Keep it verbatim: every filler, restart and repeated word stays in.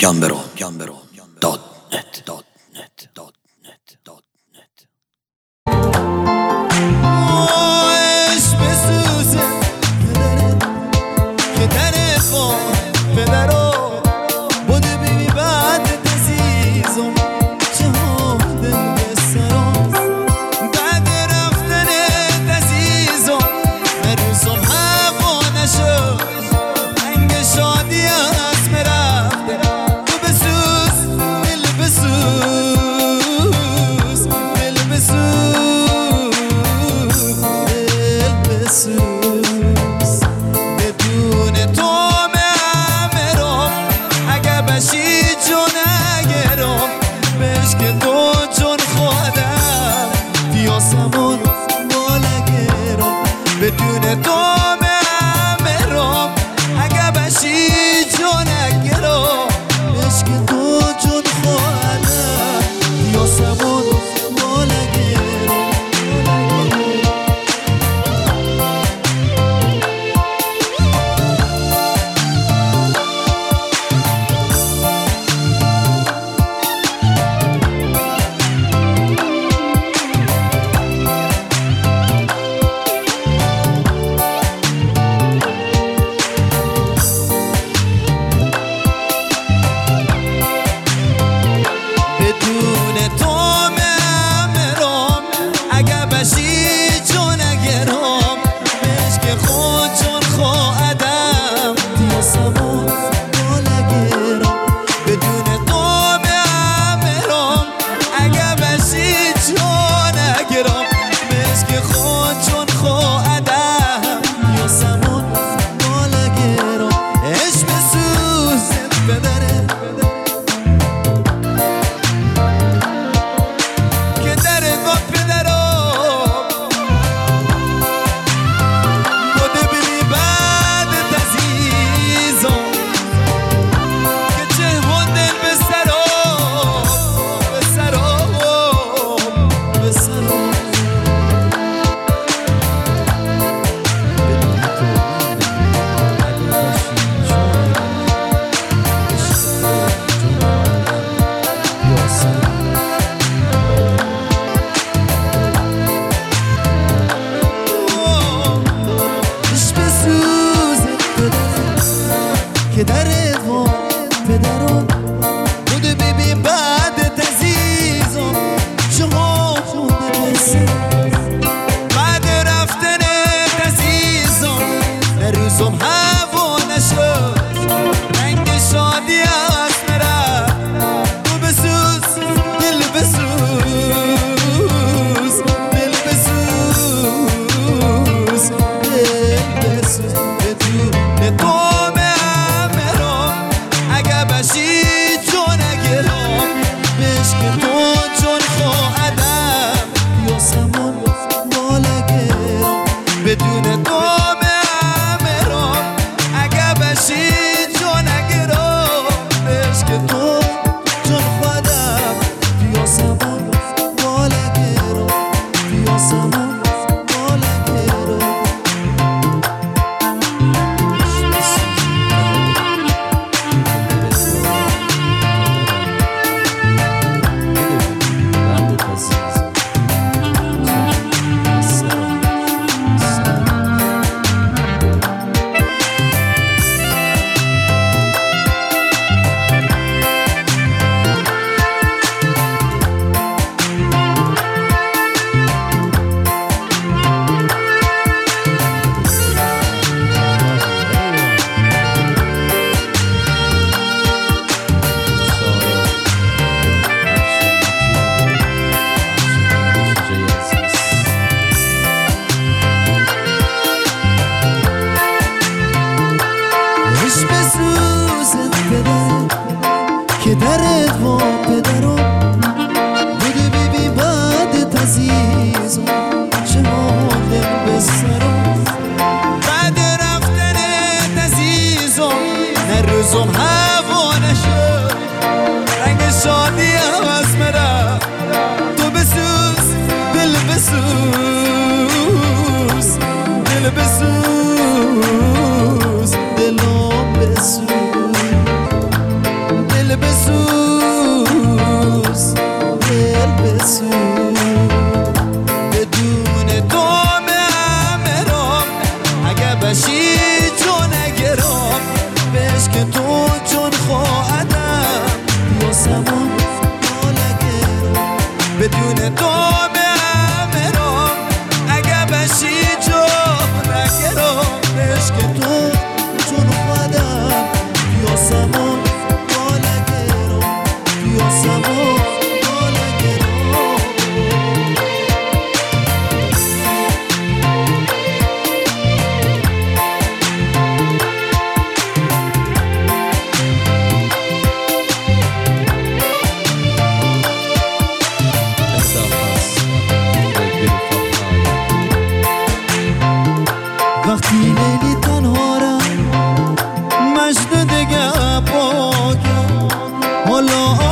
گمبرو گمبرو دات نت دات نت دات نت دات نت عشق بسوزه پدره که در با پدرو بوده بی بعد عزیزم چه دل به سرم بعد رفتن عزیزم روزم هوا نشد رنگ شادی از مرفته تو بسوز دل بسوز دل بسوز دل بسوز بدون تو میمیرم اگه بشی جون نگیرم بشک تو جون خودم پیاسمون بالگیرم بدون تو میمیرم اگه بشی جون نگیرم بشک تو جون خودم پیاسمون بالگیرم بدون تو میمیرم اگه بشی جون نگیرم بشک خود جون خودم پیاسمون بالگیرم بدون تو میمیرم اگه بشی جون نگیرم بشک خود جون خودم پیاسمون بالگیرم عشق بسوزه پدره که در با پدرم بوده بی بعد عزیزم که چه دل به سرم به سرم به سرم عشق بسوزه پدره که در ادوان پدرم بوده بی بی بعد عزیزم شما بوده بسرم بعد رفتن عزیزم در روزم هوا نشد رنگ شادی از مرد تو بسوز دل بسوز دل بسوز دل بسوز بدون تو میمیرم اگه بشی جون نگیرم بشک تو جون خودم پیاسمون بالگیرم بدون تو میمیرم اگه بشی جون نگیرم بشک تو جون خودم پیاسمون بالگیرم پیاسمون بالگیرم عشق بسوزه پدره که در ادوان پدرم بوده بی بی بعد عزیزم چه دل به سرم بعد رفتن عزیزم نه روزم هوا نشد رنگ شادی از مرد تو بسوز دل بسوز دل بسوز دلم بسوز دل دل بسوز دل بسوز بدون تو میمیرم اگه بشی چون نگرم بهش که تو چون خواهدم پیاسمون نالگرم بدون تو میمیرم اگه بشی چون نگرم بهش که تو چون خواهدم پیاسمون نالگرم پیاسمون وقتی لیلی تنهارم مجد دیگه باگم حالا